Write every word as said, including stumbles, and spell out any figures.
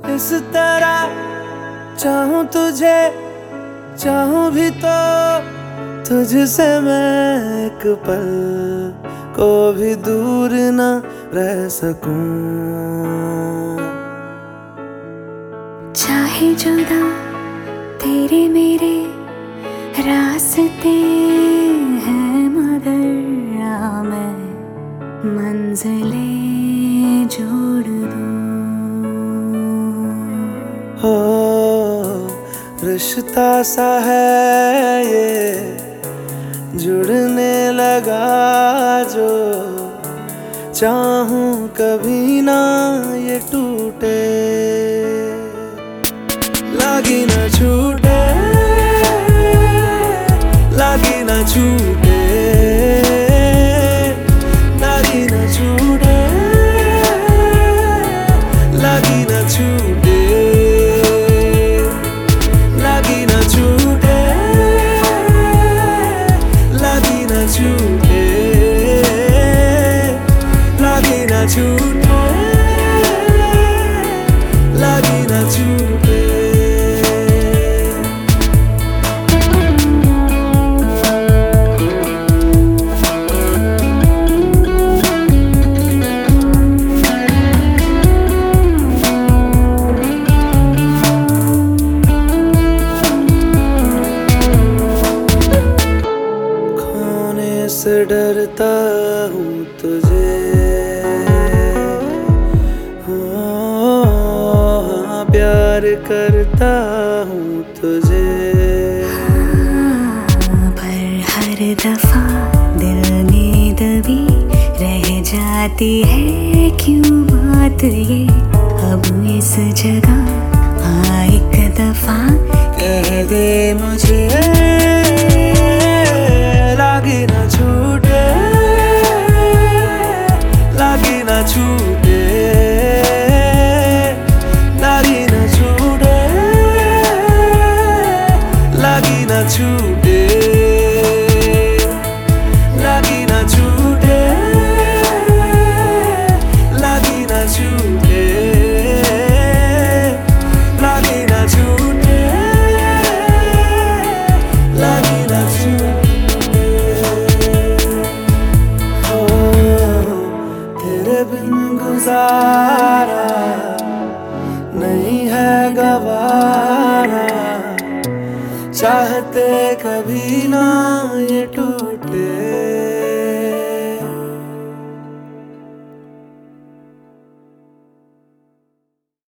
इस तरह चाहूं तुझे, चाहूं भी तो तुझसे मैं एक पल को भी दूर न रह सकूं। चाहे जुदा तेरे मेरे रास्ते हैं, मगर आ मैं मंजिलें जोड़ दूं। हो रिश्ता सा है ये जुड़ने लगा जो, चाहूं कभी ना ये टूटे, लागी ना छूटे, लागी ना छूटे, लागी ना छूटे, लागी ना छूटे, लागी ना छूटे, लागी ना छूटे, लागी ना छूटे, लागी ना छूटे। से डरता हूँ तुझे, हाँ प्यार करता हूँ तुझे, हाँ, पर हर दफा दिल में दबी रह जाती है क्यों बात ये। अब इस जगह हाँ एक दफा कह दे मुझे, लागी ना छूटे, लागी ना छूटे, लागी ना छूटे, लागी ना छूटे, लागी ना छूटे, लागी ना छूटे, लागी ना छूटे, लागी ना छूटे। बिन गुजारा नहीं है गवारा, चाहते कभी ना